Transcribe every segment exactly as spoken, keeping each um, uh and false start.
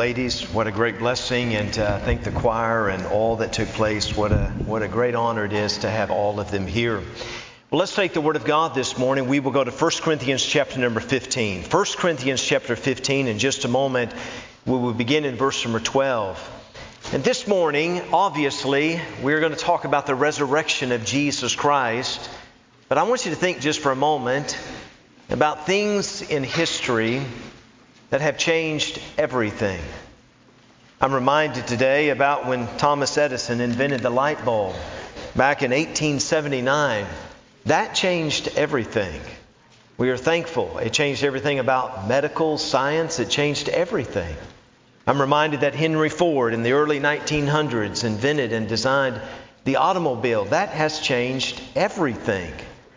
ladies. What a great blessing, and uh, thank the choir and all that took place. What a what a great honor it is to have all of them here. Well, let's take the Word of God this morning. We will go to First Corinthians chapter number fifteen. First Corinthians chapter fifteen. In just a moment, we will begin in verse number twelve. And this morning, obviously, we're going to talk about the resurrection of Jesus Christ. But I want you to think just for a moment about things in history that have changed everything. I'm reminded today about when Thomas Edison invented the light bulb back in eighteen seventy-nine. That changed everything. We are thankful. It changed everything about medical science. It changed everything. I'm reminded that Henry Ford in the early nineteen hundreds invented and designed the automobile. That has changed everything.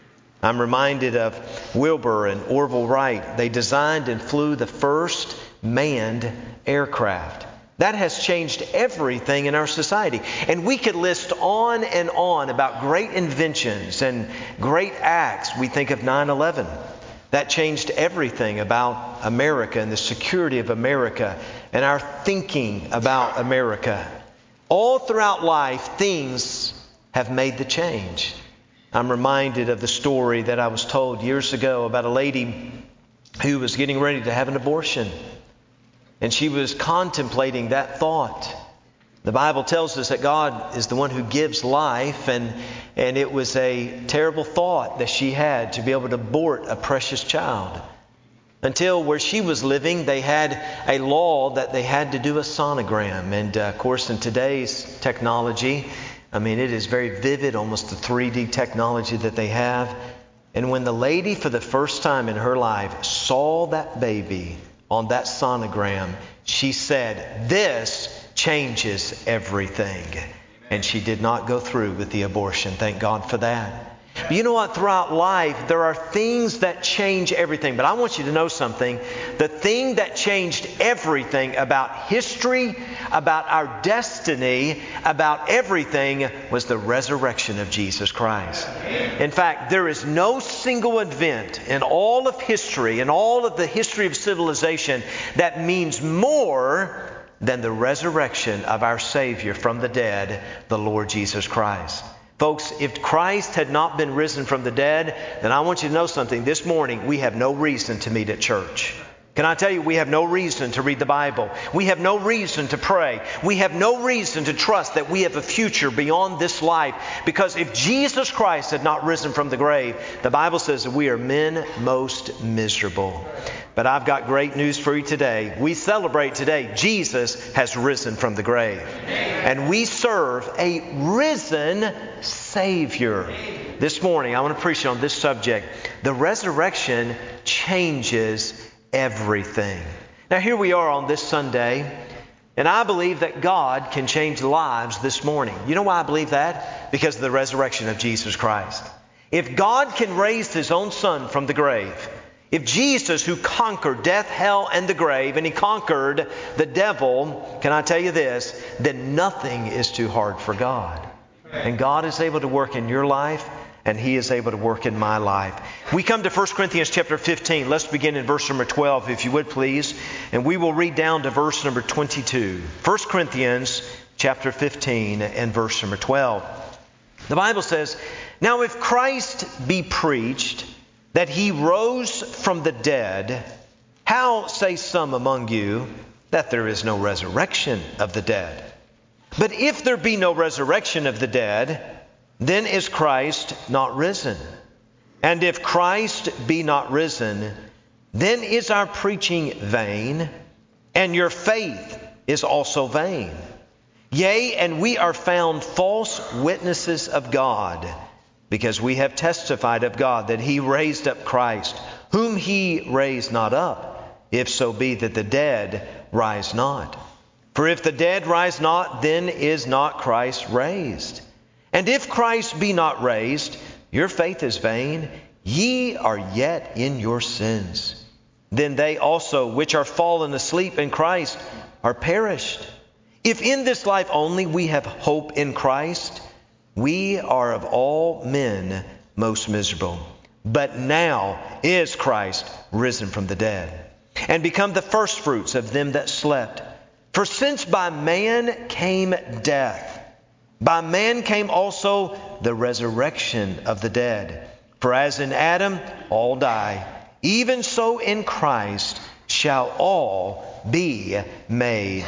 I'm reminded of Wilbur and Orville Wright. They designed and flew the first manned aircraft. That has changed everything in our society. And we could list on and on about great inventions and great acts. We think of nine eleven. That changed everything about America and the security of America and our thinking about America. All throughout life, things have made the change. I'm reminded of the story that I was told years ago about a lady who was getting ready to have an abortion. And she was contemplating that thought. The Bible tells us that God is the one who gives life, and, and it was a terrible thought that she had to be able to abort a precious child. Until where she was living, they had a law that they had to do a sonogram. And uh, of course, in today's technology, I mean, it is very vivid, almost the three D technology that they have. And when the lady, for the first time in her life, saw that baby on that sonogram, she said, "This changes everything." And she did not go through with the abortion. Thank God for that. But you know what? Throughout life, there are things that change everything. But I want you to know something. The thing that changed everything about history, about our destiny, about everything was the resurrection of Jesus Christ. In fact, there is no single event in all of history, in all of the history of civilization, that means more than the resurrection of our Savior from the dead, the Lord Jesus Christ. Folks, if Christ had not been risen from the dead, then I want you to know something. This morning, we have no reason to meet at church. Can I tell you, we have no reason to read the Bible. We have no reason to pray. We have no reason to trust that we have a future beyond this life. Because if Jesus Christ had not risen from the grave, the Bible says that we are men most miserable. But I've got great news for you today. We celebrate today, Jesus has risen from the grave. And we serve a risen Savior. This morning, I want to preach on this subject. The resurrection changes everything. Now, here we are on this Sunday, and I believe that God can change lives this morning. You know why I believe that? Because of the resurrection of Jesus Christ. If God can raise His own Son from the grave, if Jesus, who conquered death, hell, and the grave, and He conquered the devil, can I tell you this, then nothing is too hard for God. And God is able to work in your life, and He is able to work in my life. We come to First Corinthians chapter fifteen. Let's begin in verse number twelve, if you would please. And we will read down to verse number twenty-two. First Corinthians chapter fifteen and verse number twelve. The Bible says, "Now if Christ be preached that He rose from the dead, how say some among you that there is no resurrection of the dead? But if there be no resurrection of the dead, then is Christ not risen? And if Christ be not risen, then is our preaching vain, and your faith is also vain. Yea, and we are found false witnesses of God, because we have testified of God that He raised up Christ, whom He raised not up, if so be that the dead rise not. For if the dead rise not, then is not Christ raised. And if Christ be not raised, your faith is vain, ye are yet in your sins. Then they also which are fallen asleep in Christ are perished. If in this life only we have hope in Christ, we are of all men most miserable. But now is Christ risen from the dead, and become the firstfruits of them that slept. For since by man came death, by man came also the resurrection of the dead. For as in Adam all die, even so in Christ shall all be made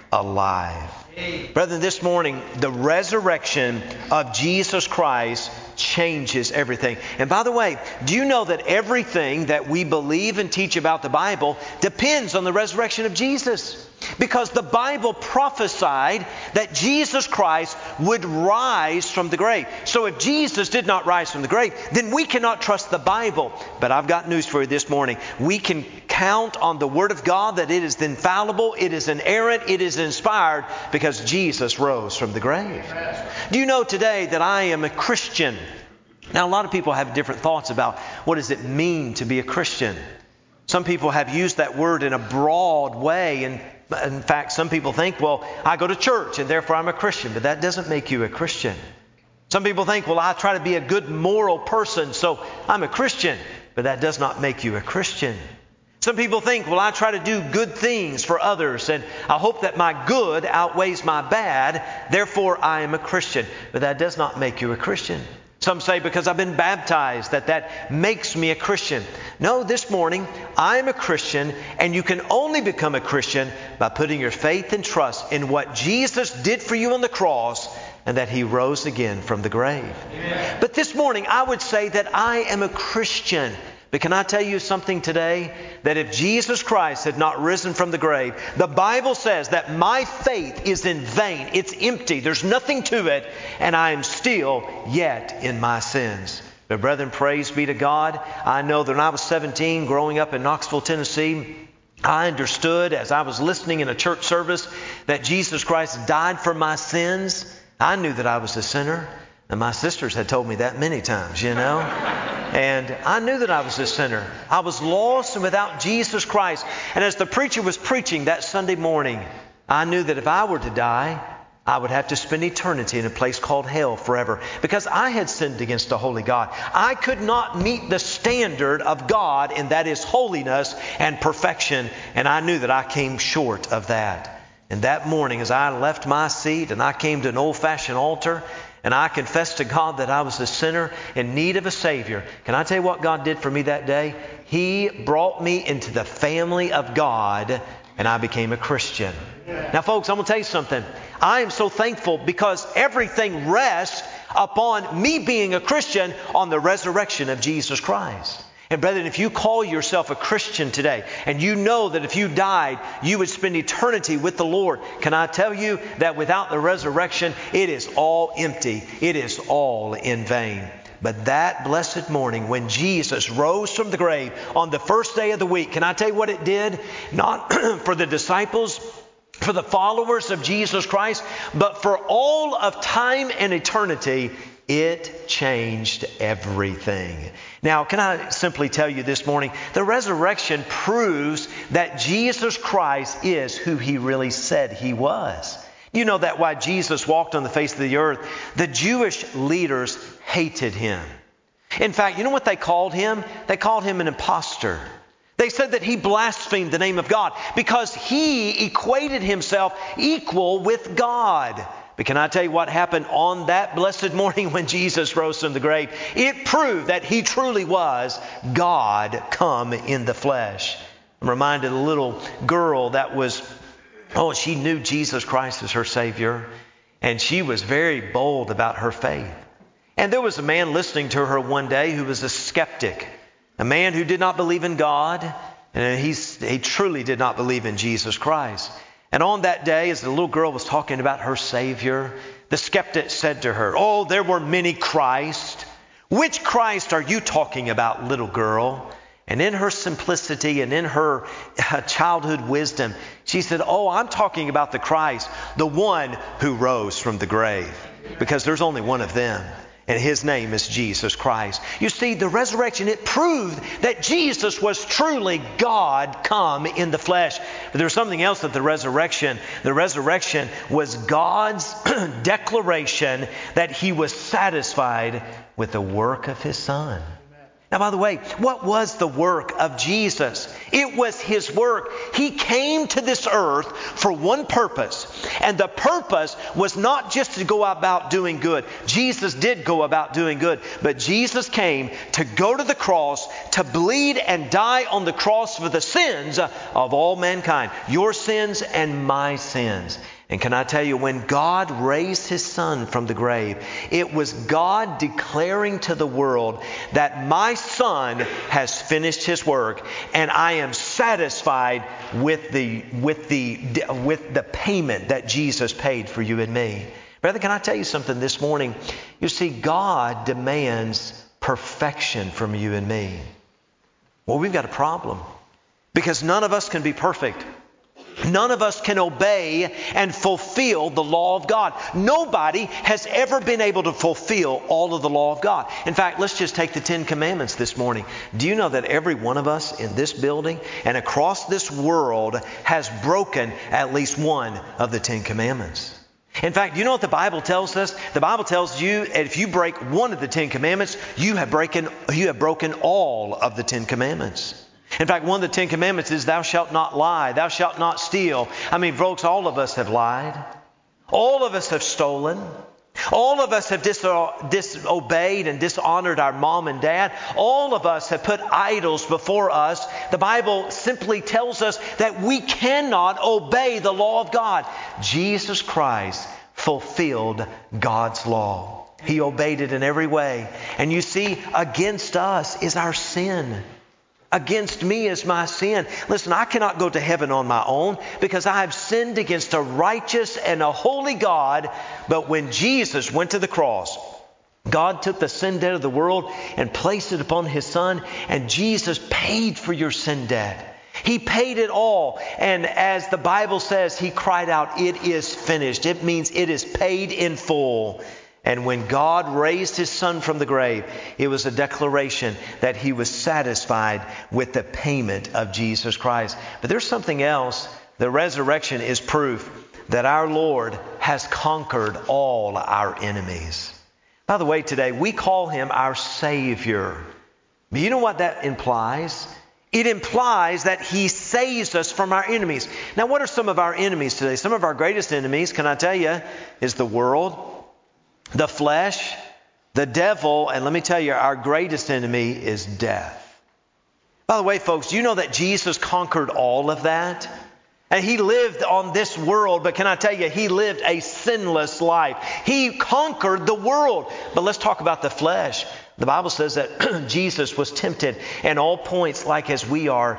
alive. Brethren, this morning, the resurrection of Jesus Christ changes everything. And by the way, do you know that everything that we believe and teach about the Bible depends on the resurrection of Jesus? Because the Bible prophesied that Jesus Christ would rise from the grave. So if Jesus did not rise from the grave, then we cannot trust the Bible. But I've got news for you this morning. We can count on the Word of God that it is infallible, it is inerrant, it is inspired because Jesus rose from the grave. Do you know today that I am a Christian? Now, a lot of people have different thoughts about what does it mean to be a Christian. Some people have used that word in a broad way, and in fact, some people think, well, I go to church and therefore I'm a Christian, but that doesn't make you a Christian. Some people think, well, I try to be a good moral person, so I'm a Christian, but that does not make you a Christian. Some people think, well, I try to do good things for others, and I hope that my good outweighs my bad, therefore I am a Christian, but that does not make you a Christian. Some say because I've been baptized that that makes me a Christian. No, this morning I am a Christian, and you can only become a Christian by putting your faith and trust in what Jesus did for you on the cross and that He rose again from the grave. Amen. But this morning I would say that I am a Christian. But can I tell you something today? That if Jesus Christ had not risen from the grave, the Bible says that my faith is in vain. It's empty. There's nothing to it. And I am still yet in my sins. But brethren, praise be to God. I know that when I was seventeen, growing up in Knoxville, Tennessee, I understood as I was listening in a church service that Jesus Christ died for my sins. I knew that I was a sinner. And my sisters had told me that many times, you know. And I knew that I was a sinner. I was lost and without Jesus Christ. And as the preacher was preaching that Sunday morning, I knew that if I were to die, I would have to spend eternity in a place called hell forever. Because I had sinned against a holy God. I could not meet the standard of God, and that is holiness and perfection. And I knew that I came short of that. And that morning, as I left my seat and I came to an old-fashioned altar, and I confessed to God that I was a sinner in need of a Savior. Can I tell you what God did for me that day? He brought me into the family of God, and I became a Christian. Now, folks, I'm going to tell you something. I am so thankful because everything rests upon me being a Christian on the resurrection of Jesus Christ. And brethren, if you call yourself a Christian today and you know that if you died, you would spend eternity with the Lord, can I tell you that without the resurrection, it is all empty. It is all in vain. But that blessed morning when Jesus rose from the grave on the first day of the week, can I tell you what it did? Not for the disciples, for the followers of Jesus Christ, but for all of time and eternity, it changed everything. Now, can I simply tell you this morning, the resurrection proves that Jesus Christ is who He really said He was. You know that why Jesus walked on the face of the earth, the Jewish leaders hated Him. In fact, you know what they called Him? They called Him an imposter. They said that He blasphemed the name of God because He equated Himself equal with God. But can I tell you what happened on that blessed morning when Jesus rose from the grave? It proved that He truly was God come in the flesh. I'm reminded of a little girl that was, oh, she knew Jesus Christ as her Savior. And she was very bold about her faith. And there was a man listening to her one day who was a skeptic. A man who did not believe in God. And he's, he truly did not believe in Jesus Christ. And on that day, as the little girl was talking about her Savior, the skeptic said to her, "Oh, there were many Christ. Which Christ are you talking about, little girl?" And in her simplicity and in her childhood wisdom, she said, "Oh, I'm talking about the Christ, the one who rose from the grave. Because there's only one of them. And His name is Jesus Christ." You see, the resurrection, it proved that Jesus was truly God come in the flesh. But there was something else at the resurrection. The resurrection was God's declaration that He was satisfied with the work of His Son. Now, by the way, what was the work of Jesus? It was His work. He came to this earth for one purpose. And the purpose was not just to go about doing good. Jesus did go about doing good. But Jesus came to go to the cross, to bleed and die on the cross for the sins of all mankind. Your sins and my sins. And can I tell you, when God raised His Son from the grave, it was God declaring to the world that my Son has finished His work, and I am satisfied with the with the with the payment that Jesus paid for you and me. Brother, can I tell you something this morning? You see, God demands perfection from you and me. Well, we've got a problem because none of us can be perfect. None of us can obey and fulfill the law of God. Nobody has ever been able to fulfill all of the law of God. In fact, let's just take the Ten Commandments this morning. Do you know that every one of us in this building and across this world has broken at least one of the Ten Commandments? In fact, you know what the Bible tells us? The Bible tells you if you break one of the Ten Commandments, you have broken, you have broken all of the Ten Commandments. In fact, one of the Ten Commandments is thou shalt not lie, thou shalt not steal. I mean, folks, all of us have lied. All of us have stolen. All of us have diso- disobeyed and dishonored our mom and dad. All of us have put idols before us. The Bible simply tells us that we cannot obey the law of God. Jesus Christ fulfilled God's law. He obeyed it in every way. And you see, against us is our sin. Against me is my sin. Listen, I cannot go to heaven on my own because I have sinned against a righteous and a holy God. But when Jesus went to the cross, God took the sin debt of the world and placed it upon His Son. And Jesus paid for your sin debt. He paid it all. And as the Bible says, He cried out, "It is finished." It means it is paid in full. And when God raised His Son from the grave, it was a declaration that He was satisfied with the payment of Jesus Christ. But there's something else. The resurrection is proof that our Lord has conquered all our enemies. By the way, today we call Him our Savior. But you know what that implies? It implies that He saves us from our enemies. Now, what are some of our enemies today? Some of our greatest enemies, can I tell you, is the world, the flesh, the devil, and let me tell you, our greatest enemy is death. By the way, folks, do you know that Jesus conquered all of that? And He lived on this world, but can I tell you, He lived a sinless life. He conquered the world. But let's talk about the flesh. The Bible says that Jesus was tempted in all points like as we are,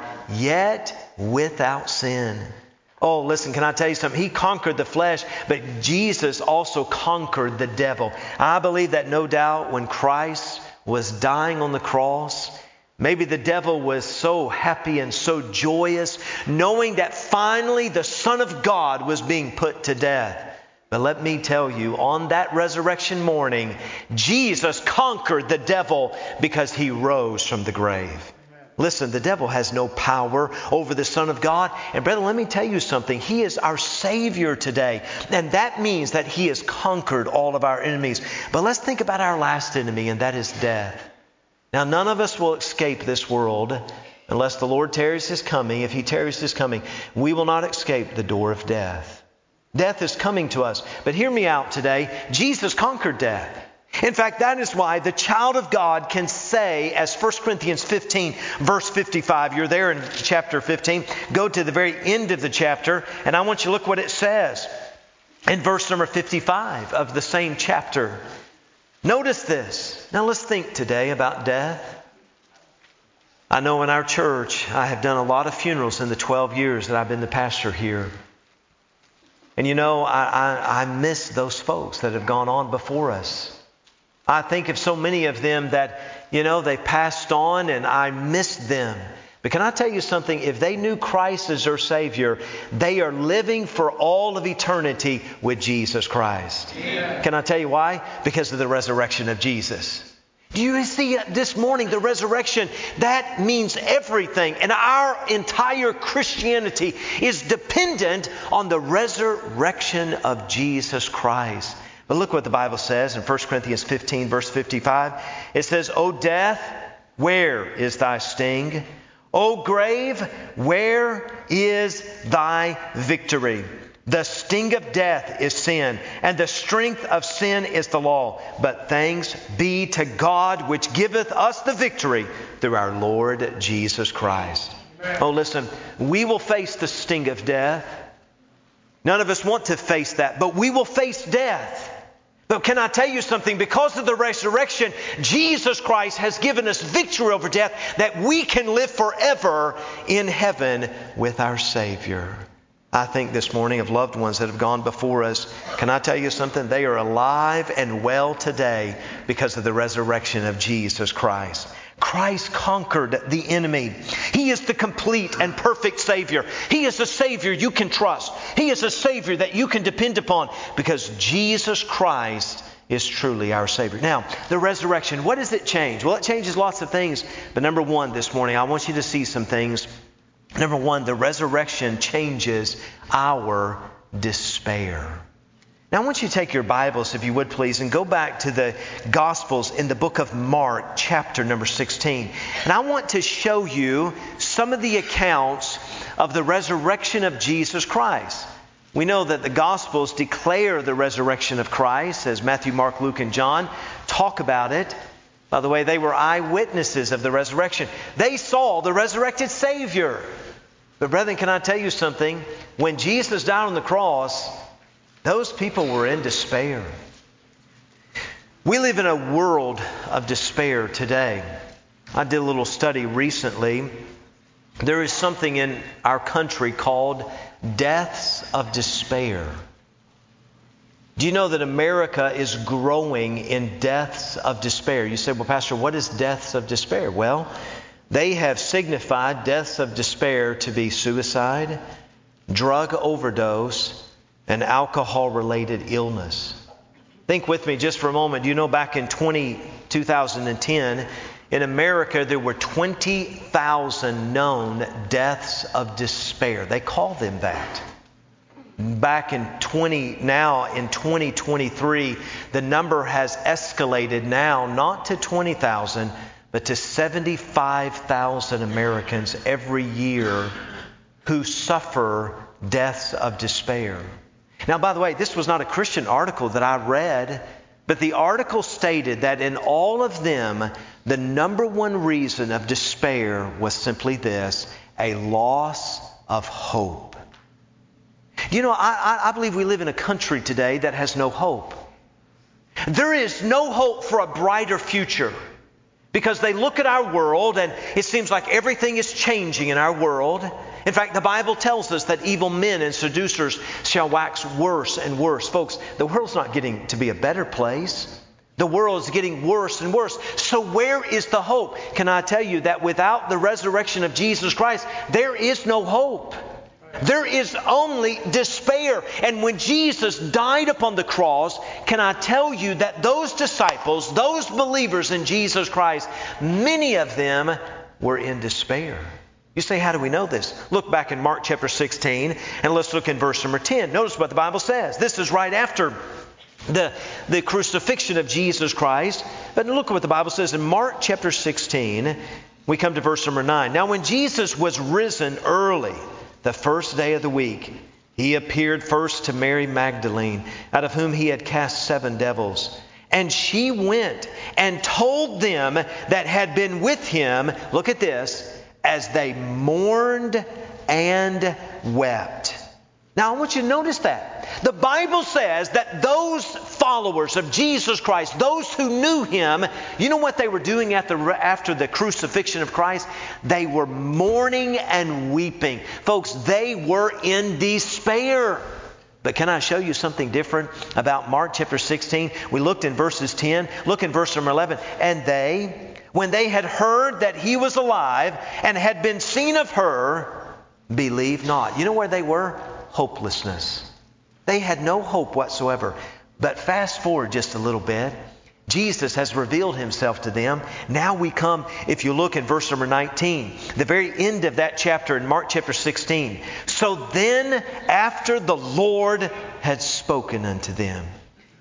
yet without sin. Oh, listen, can I tell you something? He conquered the flesh, but Jesus also conquered the devil. I believe that no doubt when Christ was dying on the cross, maybe the devil was so happy and so joyous, knowing that finally the Son of God was being put to death. But let me tell you, on that resurrection morning, Jesus conquered the devil because He rose from the grave. Listen, the devil has no power over the Son of God. And brother, let me tell you something. He is our Savior today. And that means that He has conquered all of our enemies. But let's think about our last enemy, and that is death. Now, none of us will escape this world unless the Lord tarries His coming. If He tarries His coming, we will not escape the door of death. Death is coming to us. But hear me out today. Jesus conquered death. In fact, that is why the child of God can say, as First Corinthians fifteen, verse fifty-five, you're there in chapter fifteen, go to the very end of the chapter, and I want you to look what it says in verse number fifty-five of the same chapter. Notice this. Now let's think today about death. I know in our church, I have done a lot of funerals in the twelve years that I've been the pastor here. And you know, I, I, I miss those folks that have gone on before us. I think of so many of them that, you know, they passed on and I missed them. But can I tell you something? If they knew Christ as their Savior, they are living for all of eternity with Jesus Christ. Yeah. Can I tell you why? Because of the resurrection of Jesus. Do you see this morning the resurrection? That means everything. And our entire Christianity is dependent on the resurrection of Jesus Christ. But look what the Bible says in First Corinthians fifteen, verse fifty-five. It says, O death, where is thy sting? O grave, where is thy victory? The sting of death is sin, and the strength of sin is the law. But thanks be to God, which giveth us the victory through our Lord Jesus Christ. Amen. Oh, listen, we will face the sting of death. None of us want to face that, but we will face death. But can I tell you something? Because of the resurrection, Jesus Christ has given us victory over death, that we can live forever in heaven with our Savior. I think this morning of loved ones that have gone before us. Can I tell you something? They are alive and well today because of the resurrection of Jesus Christ. Christ conquered the enemy. He is the complete and perfect Savior. He is a Savior you can trust. He is a Savior that you can depend upon because Jesus Christ is truly our Savior. Now, the resurrection, what does it change? Well, it changes lots of things. But number one this morning, I want you to see some things. Number one, the resurrection changes our despair. Now, I want you to take your Bibles, if you would please, and go back to the Gospels in the book of Mark, chapter number sixteen. And I want to show you some of the accounts of the resurrection of Jesus Christ. We know that the Gospels declare the resurrection of Christ, as Matthew, Mark, Luke, and John talk about it. By the way, they were eyewitnesses of the resurrection. They saw the resurrected Savior. But brethren, can I tell you something? When Jesus died on the cross, those people were in despair. We live in a world of despair today. I did a little study recently. There is something in our country called deaths of despair. Do you know that America is growing in deaths of despair? You say, well, Pastor, what is deaths of despair? Well, they have signified deaths of despair to be suicide, drug overdose, and alcohol-related illness. Think with me just for a moment. Do you know back in twenty, two thousand ten, in America there were twenty thousand known deaths of despair. They call them that. Back in twenty now in twenty twenty-three, the number has escalated now not to twenty thousand, but to seventy-five thousand Americans every year who suffer deaths of despair. Now, by the way, this was not a Christian article that I read, but the article stated that in all of them, the number one reason of despair was simply this: a loss of hope. You know, I, I believe we live in a country today that has no hope. There is no hope for a brighter future because they look at our world and it seems like everything is changing in our world. In fact, the Bible tells us that evil men and seducers shall wax worse and worse. Folks, the world's not getting to be a better place. The world is getting worse and worse. So where is the hope? Can I tell you that without the resurrection of Jesus Christ, there is no hope. There is only despair. And when Jesus died upon the cross, can I tell you that those disciples, those believers in Jesus Christ, many of them were in despair. You say, how do we know this? Look back in Mark chapter sixteen and let's look in verse number ten. Notice what the Bible says. This is right after the, the crucifixion of Jesus Christ. But look at what the Bible says in Mark chapter sixteen. We come to verse number nine. Now when Jesus was risen early, the first day of the week, He appeared first to Mary Magdalene, out of whom He had cast seven devils. And she went and told them that had been with Him, look at this, as they mourned and wept. Now I want you to notice that. The Bible says that those followers of Jesus Christ, those who knew Him, you know what they were doing after, after the crucifixion of Christ? They were mourning and weeping. Folks, they were in despair. But can I show you something different about Mark chapter sixteen? We looked in verses ten. Look in verse number eleven. And they, when they had heard that He was alive and had been seen of her, believed not. You know where they were? Hopelessness. They had no hope whatsoever. But fast forward just a little bit. Jesus has revealed Himself to them. Now we come, if you look in verse number nineteen, the very end of that chapter in Mark chapter sixteen. So then, after the Lord had spoken unto them,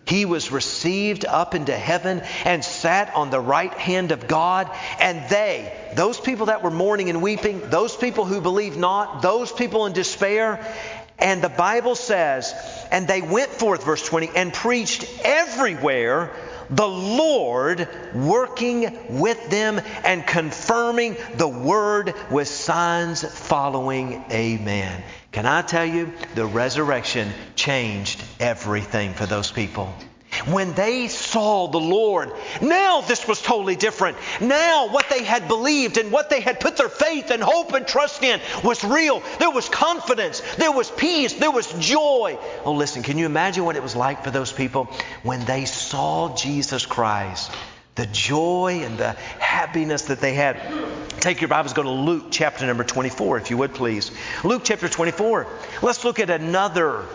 He was received up into heaven and sat on the right hand of God. And they, those people that were mourning and weeping, those people who believed not, those people in despair, and the Bible says, and they went forth, verse twenty, and preached everywhere, the Lord working with them and confirming the word with signs following. Amen. Can I tell you, the resurrection changed everything for those people. When they saw the Lord, now this was totally different. Now what they had believed and what they had put their faith and hope and trust in was real. There was confidence. There was peace. There was joy. Oh, listen, can you imagine what it was like for those people when they saw Jesus Christ? The joy and the happiness that they had. Take your Bibles, go to Luke chapter number twenty-four, if you would please. Luke chapter twenty-four. Let's look at another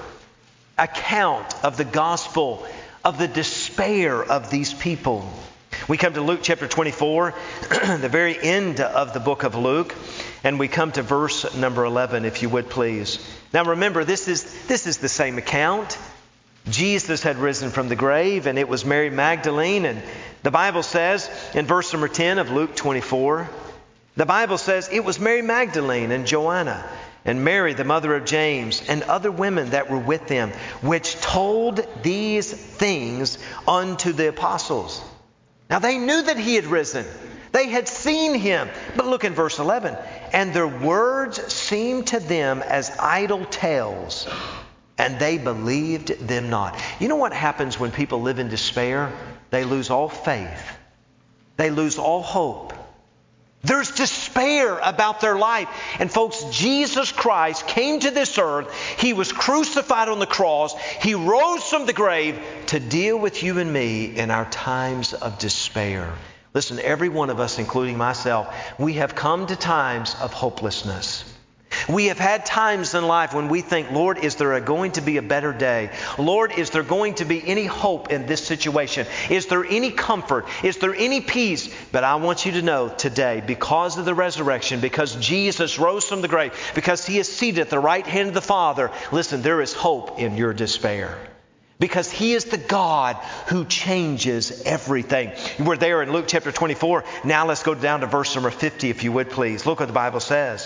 account of the gospel, of the despair of these people. We come to Luke chapter twenty-four, the very end of the book of Luke, and we come to verse number eleven, if you would please. Now remember, this is this is the same account. Jesus had risen from the grave, and it was Mary Magdalene. And the Bible says in verse number ten of Luke twenty-four, the Bible says it was Mary Magdalene and Joanna and Mary, the mother of James, and other women that were with them, which told these things unto the apostles. Now they knew that He had risen. They had seen Him. But look in verse eleven. And their words seemed to them as idle tales, and they believed them not. You know what happens when people live in despair? They lose all faith. They lose all hope. There's despair about their life. And folks, Jesus Christ came to this earth. He was crucified on the cross. He rose from the grave to deal with you and me in our times of despair. Listen, every one of us, including myself, we have come to times of hopelessness. We have had times in life when we think, Lord, is there a going to be a better day? Lord, is there going to be any hope in this situation? Is there any comfort? Is there any peace? But I want you to know today, because of the resurrection, because Jesus rose from the grave, because He is seated at the right hand of the Father, listen, there is hope in your despair. Because He is the God who changes everything. We're there in Luke chapter twenty-four. Now let's go down to verse number fifty, if you would please. Look what the Bible says.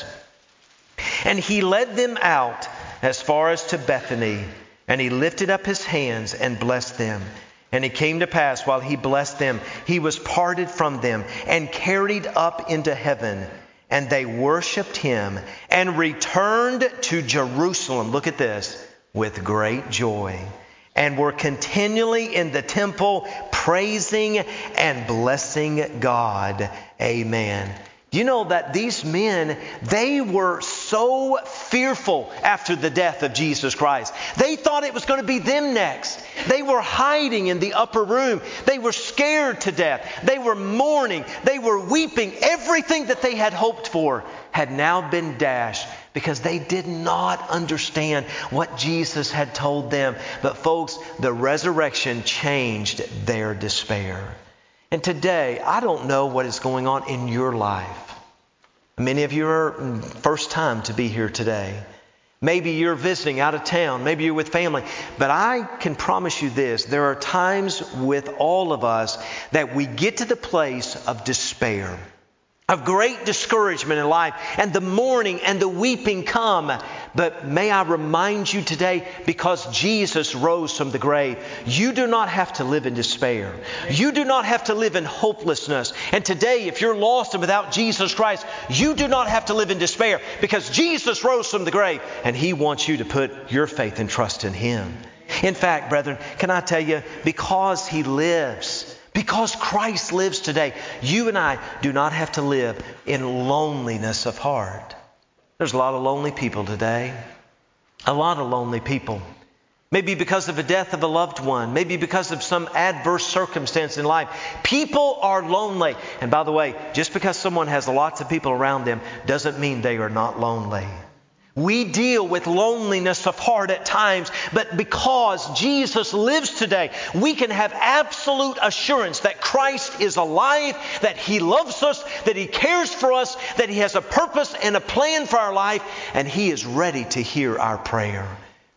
And He led them out as far as to Bethany, and He lifted up His hands and blessed them. And it came to pass, while He blessed them, He was parted from them and carried up into heaven. And they worshipped Him and returned to Jerusalem. Look at this. With great joy. And were continually in the temple praising and blessing God. Amen. You know that these men, they were so fearful after the death of Jesus Christ. They thought it was going to be them next. They were hiding in the upper room. They were scared to death. They were mourning. They were weeping. Everything that they had hoped for had now been dashed because they did not understand what Jesus had told them. But folks, the resurrection changed their despair. And today, I don't know what is going on in your life. Many of you are first time to be here today. Maybe you're visiting out of town. Maybe you're with family. But I can promise you this. There are times with all of us that we get to the place of despair, of great discouragement in life, and the mourning and the weeping come. But may I remind you today, because Jesus rose from the grave, you do not have to live in despair. You do not have to live in hopelessness. And today, if you're lost and without Jesus Christ, you do not have to live in despair, because Jesus rose from the grave and He wants you to put your faith and trust in Him. In fact, brethren, can I tell you, because He lives, because Christ lives today, you and I do not have to live in loneliness of heart. There's a lot of lonely people today. A lot of lonely people. Maybe because of the death of a loved one. Maybe because of some adverse circumstance in life. People are lonely. And by the way, just because someone has lots of people around them doesn't mean they are not lonely. We deal with loneliness of heart at times, but because Jesus lives today, we can have absolute assurance that Christ is alive, that He loves us, that He cares for us, that He has a purpose and a plan for our life, and He is ready to hear our prayer.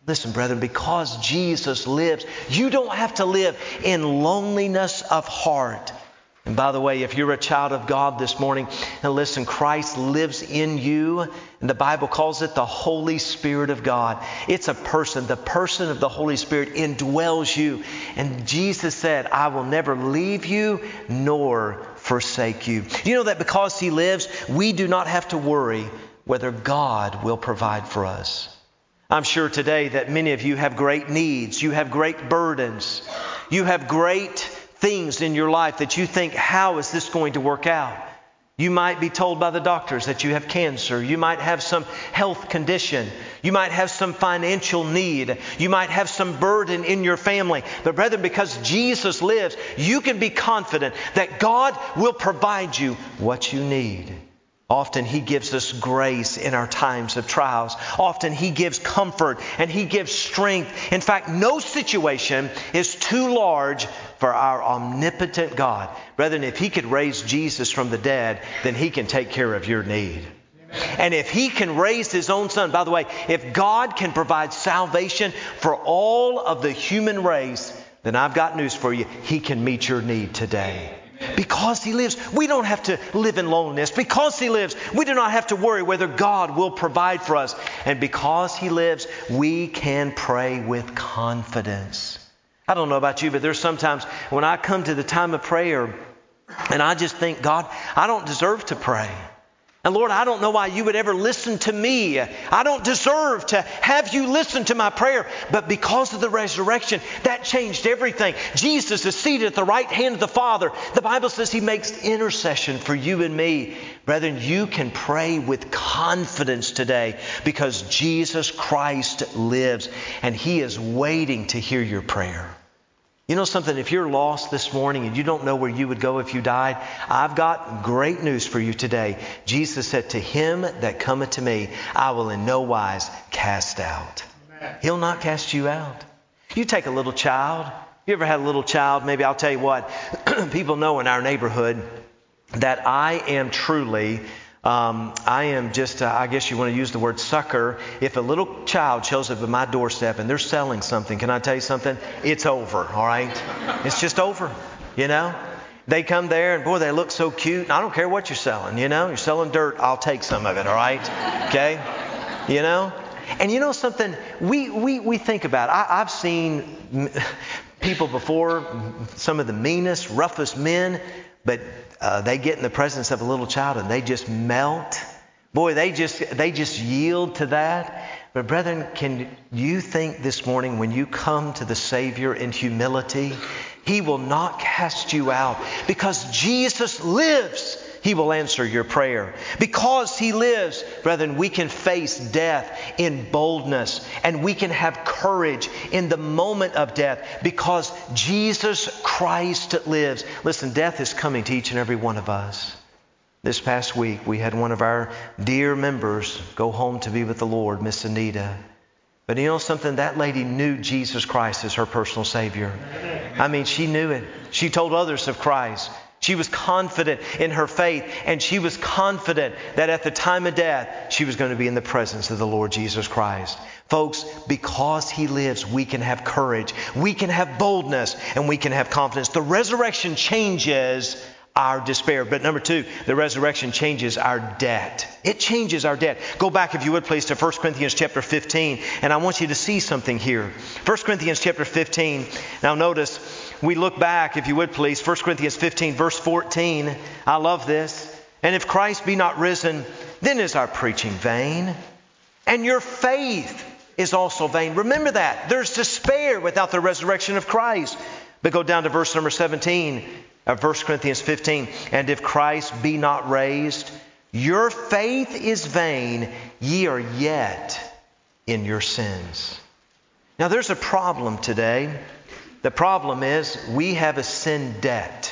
Listen, brethren, because Jesus lives, you don't have to live in loneliness of heart. And by the way, if you're a child of God this morning, and listen, Christ lives in you, and the Bible calls it the Holy Spirit of God. It's a person. The person of the Holy Spirit indwells you. And Jesus said, I will never leave you nor forsake you. You know that because He lives, we do not have to worry whether God will provide for us. I'm sure today that many of you have great needs. You have great burdens. You have great things in your life that you think, how is this going to work out? You might be told by the doctors that you have cancer. You might have some health condition. You might have some financial need. You might have some burden in your family. But brethren, because Jesus lives, you can be confident that God will provide you what you need. Often He gives us grace in our times of trials. Often He gives comfort and He gives strength. In fact, no situation is too large for our omnipotent God. Brethren, if He could raise Jesus from the dead, then He can take care of your need. And if He can raise His own Son, by the way, if God can provide salvation for all of the human race, then I've got news for you. He can meet your need today. Because He lives, we don't have to live in loneliness. Because He lives, we do not have to worry whether God will provide for us. And because He lives, we can pray with confidence. I don't know about you, but there's sometimes when I come to the time of prayer and I just think, God, I don't deserve to pray. And Lord, I don't know why you would ever listen to me. I don't deserve to have you listen to my prayer. But because of the resurrection, that changed everything. Jesus is seated at the right hand of the Father. The Bible says He makes intercession for you and me. Brethren, you can pray with confidence today because Jesus Christ lives and He is waiting to hear your prayer. You know something, if you're lost this morning and you don't know where you would go if you died, I've got great news for you today. Jesus said, to him that cometh to me, I will in no wise cast out. Amen. He'll not cast you out. You take a little child. You ever had a little child? Maybe I'll tell you what, people know in our neighborhood that I am truly... Um, I am just, uh, I guess you want to use the word sucker. If a little child shows up at my doorstep and they're selling something, can I tell you something? It's over, all right? It's just over, you know? They come there and boy, they look so cute. And I don't care what you're selling, you know? You're selling dirt, I'll take some of it, all right? Okay? You know? And you know something? We, we, we think about it. I, I've seen people before, some of the meanest, roughest men, but uh, they get in the presence of a little child and they just melt. Boy, they just they just yield to that. But brethren, can you think this morning when you come to the Savior in humility, He will not cast you out because Jesus lives. He will answer your prayer. Because He lives, brethren, we can face death in boldness and we can have courage in the moment of death because Jesus Christ lives. Listen, death is coming to each and every one of us. This past week, we had one of our dear members go home to be with the Lord, Miss Anita. But you know something? That lady knew Jesus Christ as her personal Savior. I mean, she knew it. She told others of Christ. She was confident in her faith, and she was confident that at the time of death, she was going to be in the presence of the Lord Jesus Christ. Folks, because He lives, we can have courage, we can have boldness, and we can have confidence. The resurrection changes our despair. But number two, the resurrection changes our debt. It changes our debt. Go back, if you would, please, to First Corinthians chapter fifteen, and I want you to see something here. First Corinthians chapter fifteen. Now notice, we look back, if you would please, First Corinthians fifteen, verse fourteen. I love this. And if Christ be not risen, then is our preaching vain, and your faith is also vain. Remember that. There's despair without the resurrection of Christ. But go down to verse number seventeen of First Corinthians fifteen. And if Christ be not raised, your faith is vain, ye are yet in your sins. Now there's a problem today. The problem is we have a sin debt.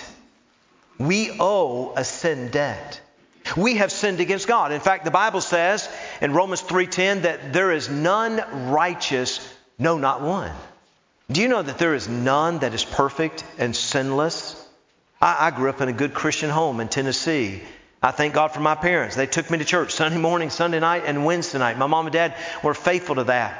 We owe a sin debt. We have sinned against God. In fact, the Bible says in Romans three ten that there is none righteous, no, not one. Do you know that there is none that is perfect and sinless? I, I grew up in a good Christian home in Tennessee. I thank God for my parents. They took me to church Sunday morning, Sunday night, and Wednesday night. My mom and dad were faithful to that.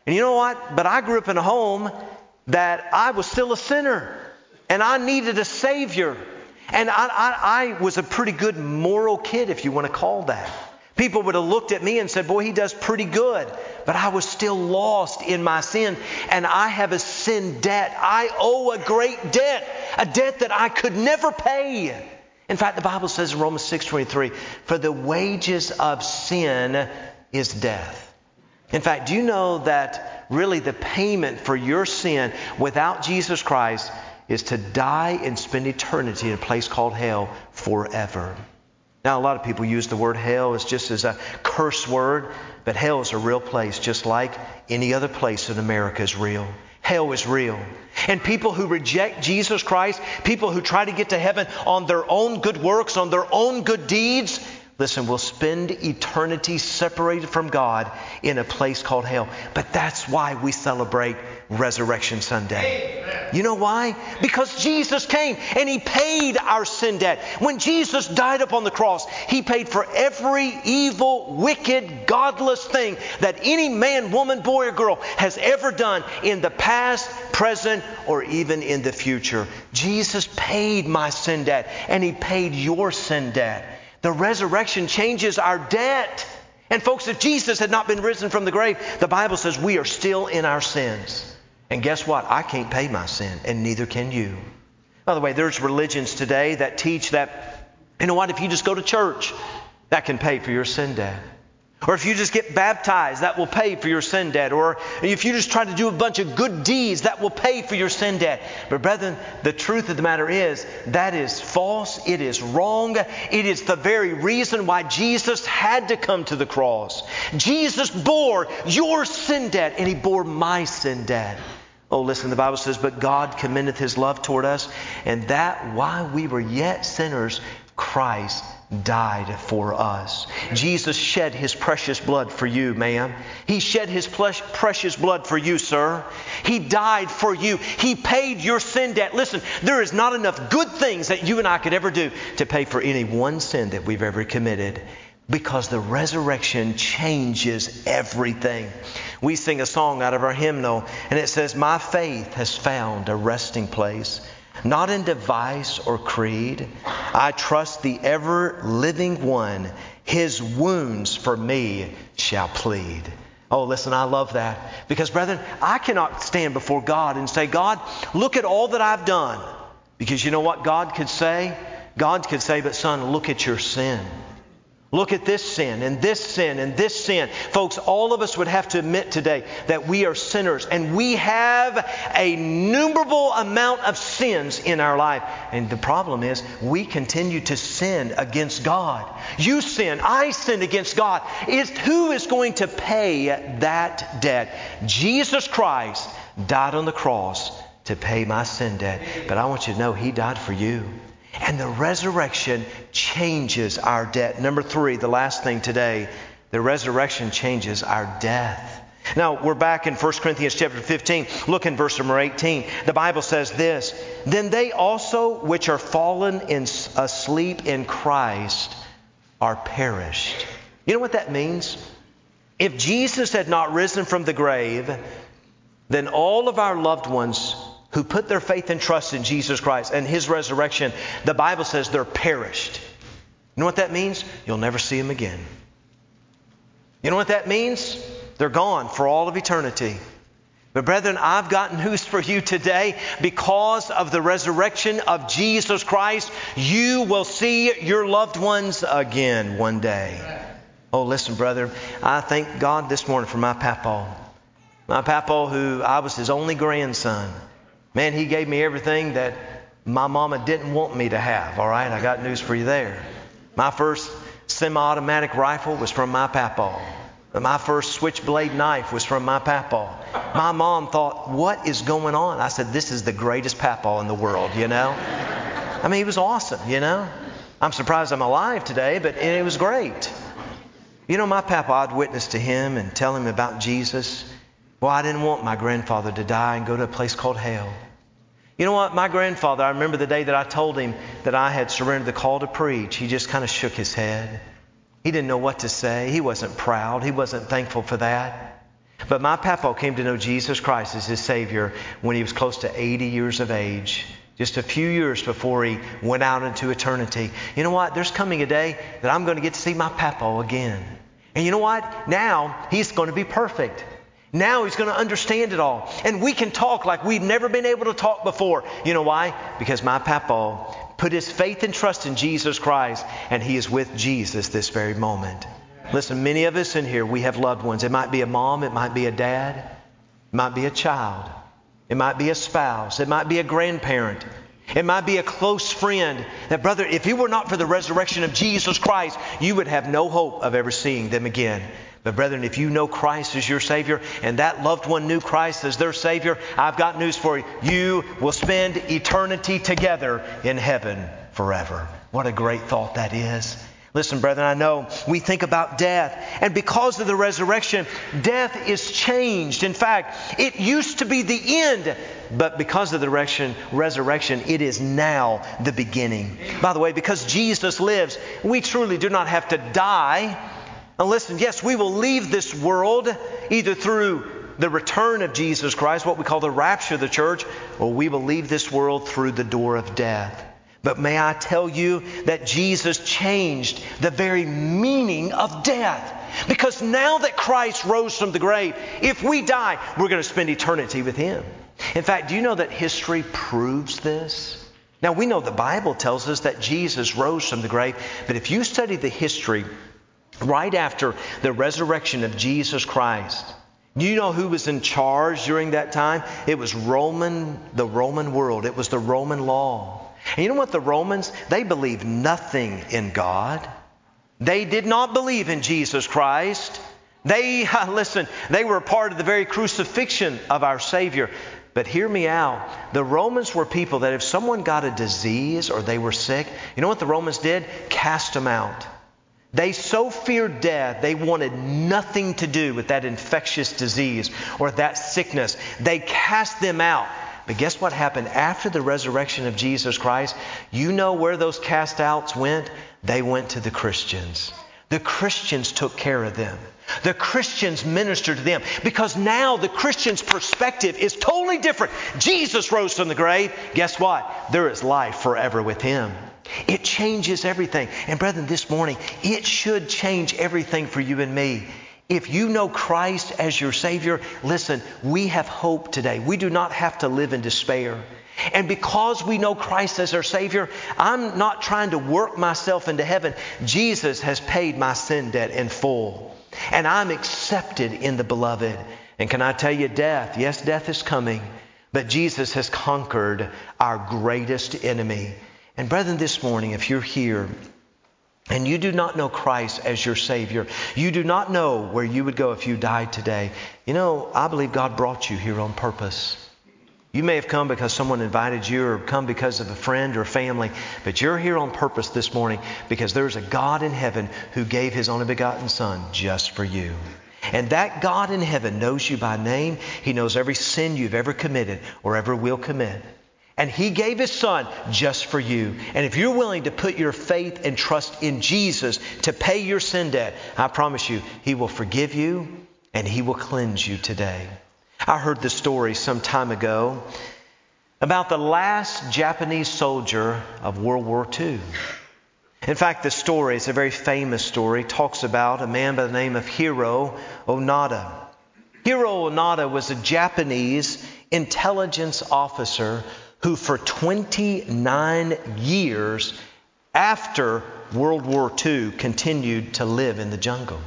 And you know what? But I grew up in a home that I was still a sinner. And I needed a Savior. And I, I, I was a pretty good moral kid, if you want to call that. People would have looked at me and said, boy, he does pretty good. But I was still lost in my sin. And I have a sin debt. I owe a great debt. A debt that I could never pay. In fact, the Bible says in Romans six twenty-three, for the wages of sin is death. In fact, do you know that really the payment for your sin without Jesus Christ is to die and spend eternity in a place called hell forever? Now, a lot of people use the word hell as just as a curse word, but hell is a real place, just like any other place in America is real. Hell is real. And people who reject Jesus Christ, people who try to get to heaven on their own good works, on their own good deeds, listen, will spend eternity separated from God in a place called hell. But that's why we celebrate Resurrection Sunday. Amen. You know why? Because Jesus came and He paid our sin debt. When Jesus died upon the cross, He paid for every evil, wicked, godless thing that any man, woman, boy, or girl has ever done in the past, present, or even in the future. Jesus paid my sin debt, and He paid your sin debt. The resurrection changes our debt. And folks, if Jesus had not been risen from the grave, the Bible says we are still in our sins. And guess what? I can't pay my sin, and neither can you. By the way, there's religions today that teach that, you know what, if you just go to church, that can pay for your sin debt. Or if you just get baptized, that will pay for your sin debt. Or if you just try to do a bunch of good deeds, that will pay for your sin debt. But brethren, the truth of the matter is, that is false. It is wrong. It is the very reason why Jesus had to come to the cross. Jesus bore your sin debt, and He bore my sin debt. Oh, listen, the Bible says, but God commendeth His love toward us, and that while we were yet sinners, Christ died for us. Jesus shed His precious blood for you, ma'am. He shed His precious blood for you, sir. He died for you. He paid your sin debt. Listen, there is not enough good things that you and I could ever do to pay for any one sin that we've ever committed, because the resurrection changes everything. We sing a song out of our hymnal, and it says, my faith has found a resting place, not in device or creed. I trust the ever-living One. His wounds for me shall plead. Oh, listen, I love that. Because, brethren, I cannot stand before God and say, God, look at all that I've done. Because you know what God could say? God could say, but son, look at your sin. Look at this sin and this sin and this sin. Folks, all of us would have to admit today that we are sinners, and we have a innumerable amount of sins in our life. And the problem is we continue to sin against God. You sin, I sin against God. It's who is going to pay that debt? Jesus Christ died on the cross to pay my sin debt. But I want you to know He died for you. And the resurrection changes our debt. Number three, the last thing today, the resurrection changes our death. Now, we're back in First Corinthians chapter fifteen. Look in verse number eighteen. The Bible says this, then they also which are fallen in asleep in Christ are perished. You know what that means? If Jesus had not risen from the grave, then all of our loved ones who put their faith and trust in Jesus Christ and His resurrection, the Bible says they're perished. You know what that means? You'll never see them again. You know what that means? They're gone for all of eternity. But brethren, I've got news for you today. Because of the resurrection of Jesus Christ, you will see your loved ones again one day. Oh, listen, brother, I thank God this morning for my papaw. My papaw, who I was his only grandson. Man, he gave me everything that my mama didn't want me to have. All right, I got news for you there. My first semi-automatic rifle was from my papaw. My first switchblade knife was from my papaw. My mom thought, what is going on? I said, this is the greatest papaw in the world, you know. I mean, he was awesome, you know. I'm surprised I'm alive today, but it was great. You know, my papaw, I'd witness to him and tell him about Jesus. Well, I didn't want my grandfather to die and go to a place called hell. You know what? My grandfather, I remember the day that I told him that I had surrendered the call to preach. He just kind of shook his head. He didn't know what to say. He wasn't proud. He wasn't thankful for that. But my papa came to know Jesus Christ as his Savior when he was close to eighty years of age. Just a few years before he went out into eternity. You know what? There's coming a day that I'm going to get to see my papa again. And you know what? Now he's going to be perfect. Now he's going to understand it all. And we can talk like we've never been able to talk before. You know why? Because my papa put his faith and trust in Jesus Christ, and he is with Jesus this very moment. Listen, many of us in here, we have loved ones. It might be a mom, it might be a dad, it might be a child, it might be a spouse, it might be a grandparent, it might be a close friend. That, brother, if it were not for the resurrection of Jesus Christ, you would have no hope of ever seeing them again. But brethren, if you know Christ as your Savior and that loved one knew Christ as their Savior, I've got news for you. You will spend eternity together in heaven forever. What a great thought that is. Listen, brethren, I know we think about death, and because of the resurrection, death is changed. In fact, it used to be the end, but because of the resurrection, it is now the beginning. By the way, because Jesus lives, we truly do not have to die. Now listen, yes, we will leave this world either through the return of Jesus Christ, what we call the rapture of the church, or we will leave this world through the door of death. But may I tell you that Jesus changed the very meaning of death. Because now that Christ rose from the grave, if we die, we're going to spend eternity with Him. In fact, do you know that history proves this? Now we know the Bible tells us that Jesus rose from the grave, but if you study the history right after the resurrection of Jesus Christ, do you know who was in charge during that time? It was Roman, the Roman world. It was the Roman law. And you know what the Romans, they believed nothing in God. They did not believe in Jesus Christ. They, listen, they were a part of the very crucifixion of our Savior. But hear me out. The Romans were people that if someone got a disease or they were sick, you know what the Romans did? Cast them out. They so feared death, they wanted nothing to do with that infectious disease or that sickness. They cast them out. But guess what happened after the resurrection of Jesus Christ? You know where those cast outs went? They went to the Christians. The Christians took care of them. The Christians ministered to them. Because now the Christian's perspective is totally different. Jesus rose from the grave. Guess what? There is life forever with Him. It changes everything. And brethren, this morning, it should change everything for you and me. If you know Christ as your Savior, listen, we have hope today. We do not have to live in despair. And because we know Christ as our Savior, I'm not trying to work myself into heaven. Jesus has paid my sin debt in full. And I'm accepted in the Beloved. And can I tell you, death, yes, death is coming. But Jesus has conquered our greatest enemy. And brethren, this morning, if you're here and you do not know Christ as your Savior, you do not know where you would go if you died today. You know, I believe God brought you here on purpose. You may have come because someone invited you or come because of a friend or family, but you're here on purpose this morning because there's a God in heaven who gave His only begotten Son just for you. And that God in heaven knows you by name. He knows every sin you've ever committed or ever will commit. And He gave His Son just for you. And if you're willing to put your faith and trust in Jesus to pay your sin debt, I promise you, He will forgive you and He will cleanse you today. I heard the story some time ago about the last Japanese soldier of World War Two. In fact, the story is a very famous story. It talks about a man by the name of Hiro Onoda. Hiro Onoda was a Japanese intelligence officer who for twenty-nine years after World War Two continued to live in the jungle.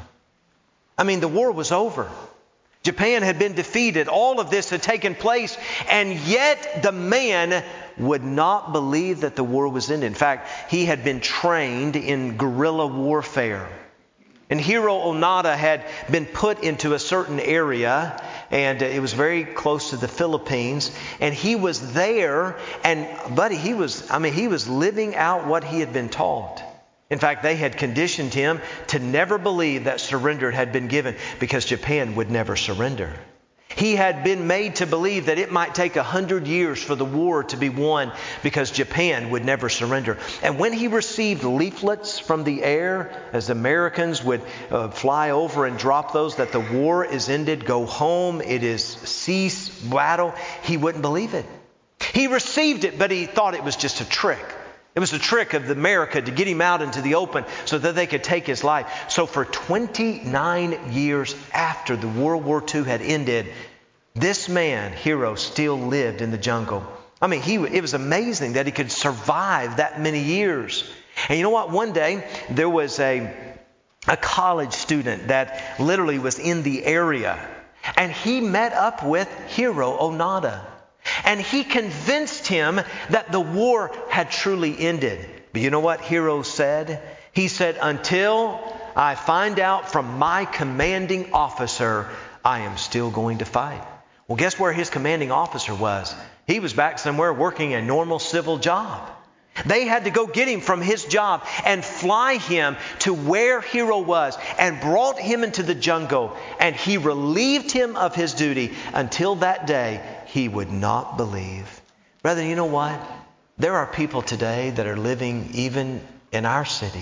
I mean, the war was over. Japan had been defeated. All of this had taken place. And yet the man would not believe that the war was ended. In fact, he had been trained in guerrilla warfare. And Hiro Onoda had been put into a certain area, and it was very close to the Philippines. And he was there, and buddy, he was, I mean, he was living out what he had been taught. In fact, they had conditioned him to never believe that surrender had been given because Japan would never surrender. He had been made to believe that it might take a hundred years for the war to be won because Japan would never surrender. And when he received leaflets from the air, as Americans would uh, fly over and drop those, that the war is ended, go home, it is cease battle, he wouldn't believe it. He received it, but he thought it was just a trick. It was a trick of America to get him out into the open so that they could take his life. So for twenty-nine years after the World War Two had ended, this man, Hiro, still lived in the jungle. I mean, he, it was amazing that he could survive that many years. And you know what? One day there was a, a college student that literally was in the area. And he met up with Hiro Onoda. And he convinced him that the war had truly ended. But you know what Hiro said? He said, until I find out from my commanding officer, I am still going to fight. Well, guess where his commanding officer was? He was back somewhere working a normal civil job. They had to go get him from his job and fly him to where Hiro was and brought him into the jungle. And he relieved him of his duty. Until that day, he would not believe. Brethren, you know what? There are people today that are living even in our city.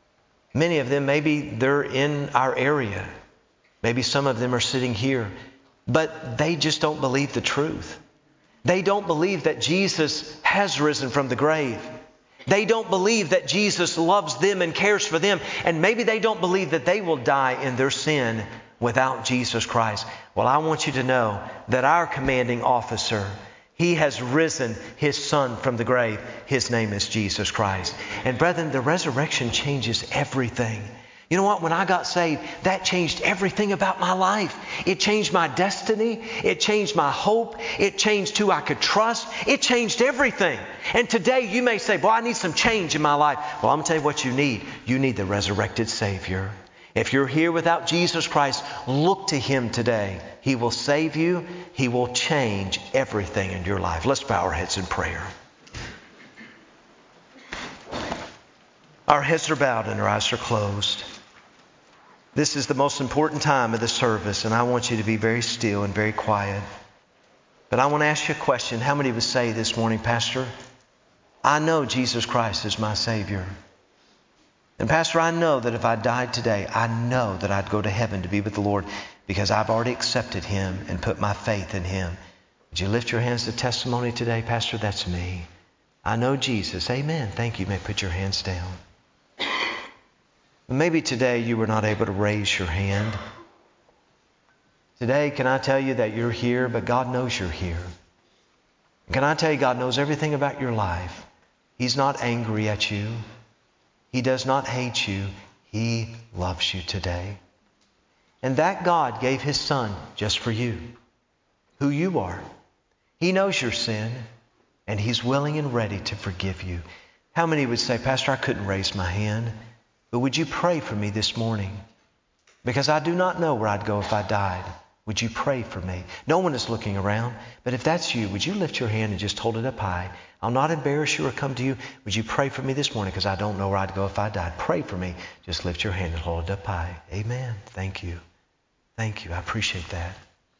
Many of them, maybe they're in our area. Maybe some of them are sitting here. But they just don't believe the truth. They don't believe that Jesus has risen from the grave. They don't believe that Jesus loves them and cares for them. And maybe they don't believe that they will die in their sin without Jesus Christ. Well, I want you to know that our commanding officer, He has risen His Son from the grave. His name is Jesus Christ. And brethren, the resurrection changes everything. You know what? When I got saved, that changed everything about my life. It changed my destiny. It changed my hope. It changed who I could trust. It changed everything. And today you may say, boy, I need some change in my life. Well, I'm going to tell you what you need. You need the resurrected Savior. If you're here without Jesus Christ, look to Him today. He will save you. He will change everything in your life. Let's bow our heads in prayer. Our heads are bowed and our eyes are closed. This is the most important time of the service, and I want you to be very still and very quiet. But I want to ask you a question. How many would say this morning, Pastor, I know Jesus Christ is my Savior. And Pastor, I know that if I died today, I know that I'd go to heaven to be with the Lord because I've already accepted Him and put my faith in Him. Would you lift your hands to testimony today? Pastor, that's me. I know Jesus. Amen. Thank you. You may put your hands down. Maybe today you were not able to raise your hand. Today, can I tell you that you're here, but God knows you're here. Can I tell you God knows everything about your life? He's not angry at you. He does not hate you. He loves you today. And that God gave His Son just for you, who you are. He knows your sin, and He's willing and ready to forgive you. How many would say, Pastor, I couldn't raise my hand? But would you pray for me this morning? Because I do not know where I'd go if I died. Would you pray for me? No one is looking around. But if that's you, would you lift your hand and just hold it up high? I'll not embarrass you or come to you. Would you pray for me this morning? Because I don't know where I'd go if I died. Pray for me. Just lift your hand and hold it up high. Amen. Thank you. Thank you. I appreciate that.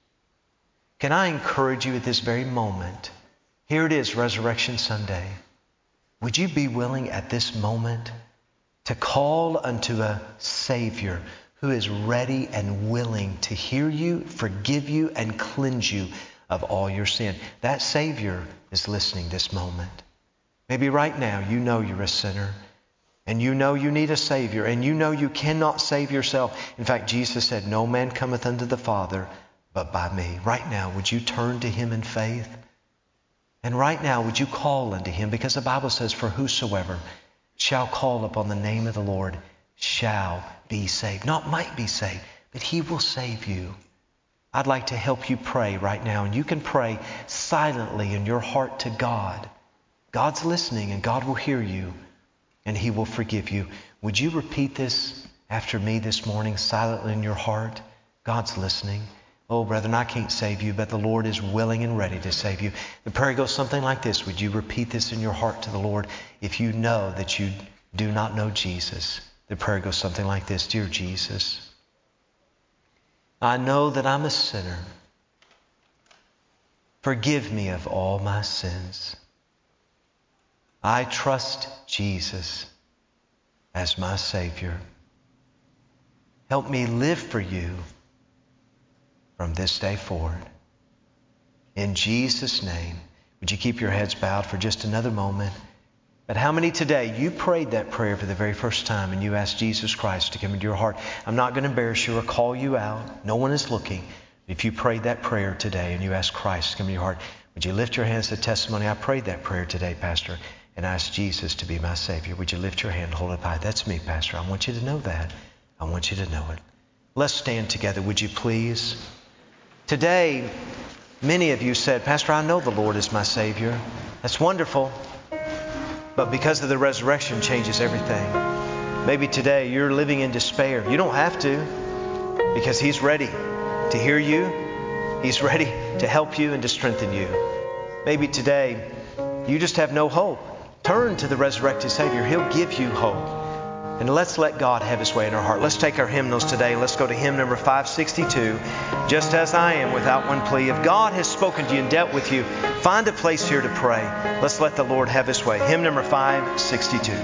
Can I encourage you at this very moment? Here it is, Resurrection Sunday. Would you be willing at this moment to call unto a Savior who is ready and willing to hear you, forgive you, and cleanse you of all your sin? That Savior is listening this moment. Maybe right now you know you're a sinner, and you know you need a Savior, and you know you cannot save yourself. In fact, Jesus said, no man cometh unto the Father but by me. Right now, would you turn to Him in faith? And right now, would you call unto Him? Because the Bible says, for whosoever shall call upon the name of the Lord shall be saved. Not might be saved, but He will save you. I'd like to help you pray right now. And you can pray silently in your heart to God. God's listening and God will hear you and He will forgive you. Would you repeat this after me this morning silently in your heart? God's listening. Oh, brethren, I can't save you, but the Lord is willing and ready to save you. The prayer goes something like this. Would you repeat this in your heart to the Lord if you know that you do not know Jesus? The prayer goes something like this. Dear Jesus, I know that I'm a sinner Forgive me of all my sins. I trust Jesus as my Savior. Help me live for you from this day forward. In Jesus' name, would you keep your heads bowed for just another moment? But how many today, you prayed that prayer for the very first time and you asked Jesus Christ to come into your heart? I'm not going to embarrass you or call you out. No one is looking. If you prayed that prayer today and you asked Christ to come into your heart, would you lift your hands to testimony? I prayed that prayer today, Pastor, and I asked Jesus to be my Savior. Would you lift your hand and hold it high? That's me, Pastor. I want you to know that. I want you to know it. Let's stand together, would you please? Today, many of you said, Pastor, I know the Lord is my Savior. That's wonderful. But because of the resurrection changes everything. Maybe today you're living in despair. You don't have to, because He's ready to hear you. He's ready to help you and to strengthen you. Maybe today you just have no hope. Turn to the resurrected Savior. He'll give you hope. And let's let God have His way in our heart. Let's take our hymnals today. Let's go to hymn number five sixty-two. Just as I am, without one plea. If God has spoken to you and dealt with you, find a place here to pray. Let's let the Lord have His way. Hymn number five sixty-two.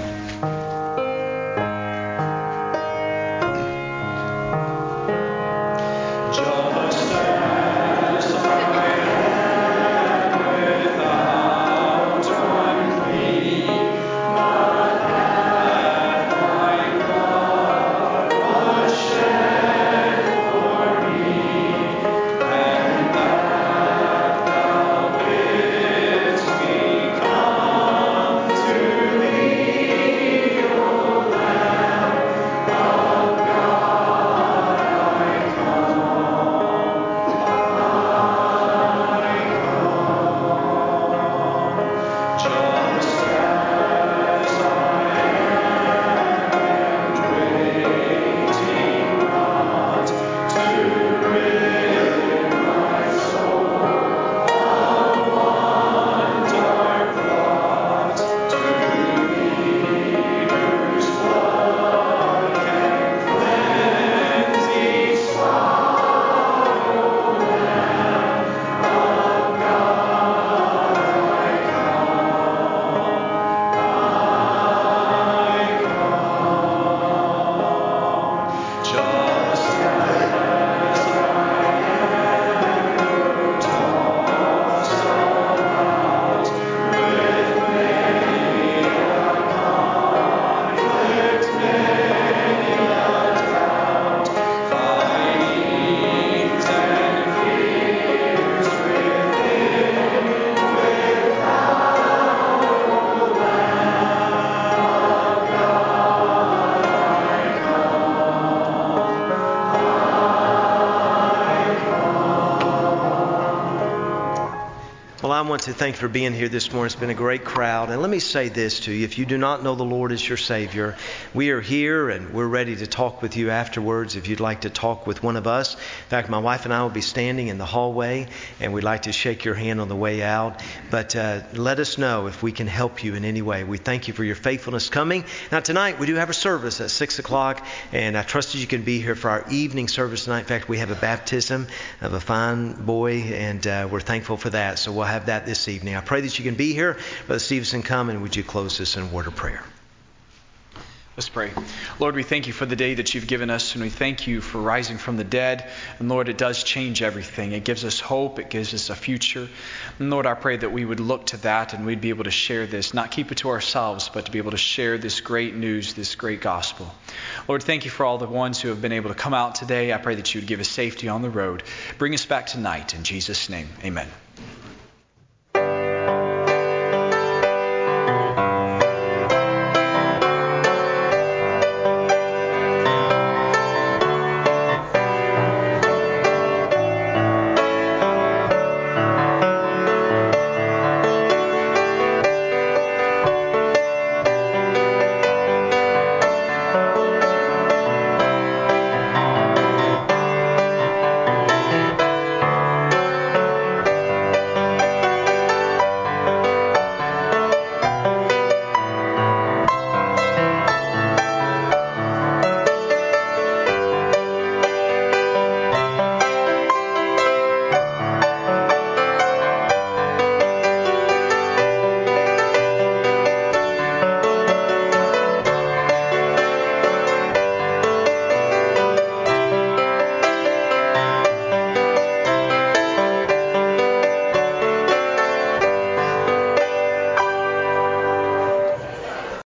I want to thank you for being here this morning. It's been a great crowd. And let me say this to you. If you do not know the Lord as your Savior, we are here and we're ready to talk with you afterwards if you'd like to talk with one of us. In fact, my wife and I will be standing in the hallway and we'd like to shake your hand on the way out. But uh, let us know if we can help you in any way. We thank you for your faithfulness coming. Now tonight we do have a service at six o'clock and I trust that you can be here for our evening service tonight. In fact, we have a baptism of a fine boy and uh, we're thankful for that. So we'll have that this evening. I pray that you can be here. Brother Stevenson, come and would you close this in a word of prayer? Let's pray. Lord, we thank you for the day that you've given us, and we thank you for rising from the dead. And Lord, it does change everything. It gives us hope. It gives us a future. And Lord, I pray that we would look to that and we'd be able to share this, not keep it to ourselves, but to be able to share this great news, this great gospel. Lord, thank you for all the ones who have been able to come out today. I pray that you would give us safety on the road. Bring us back tonight. In Jesus' name, amen.